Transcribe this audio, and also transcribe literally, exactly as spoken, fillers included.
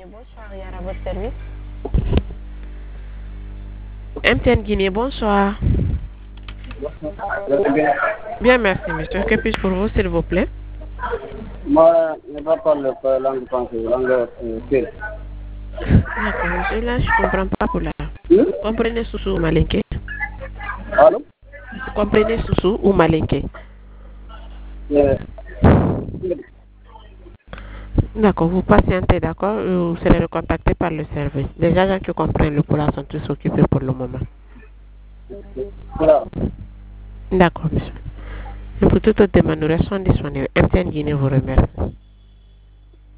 bonsoir, Yara, à votre service. M T N Guinée, bonsoir. Bien, merci, monsieur. Que puis-je pour vous, s'il vous plaît? Moi, je ne vais pas parler la langue française, langue euh, turque. D'accord, monsieur, là, je ne comprends pas pour là. Hmm? Comprenez Soussou ou Malinké? Allô? Comprenez Soussou ou Malinké? Euh, D'accord, vous patientez, d'accord? Vous serez recontacté par le service. Les agents qui comprennent le poula sont tous occupés pour le moment. voilà. D'accord, monsieur. Et pour toute autre demande, nous restons disponibles. M T N Guinée vous remercie.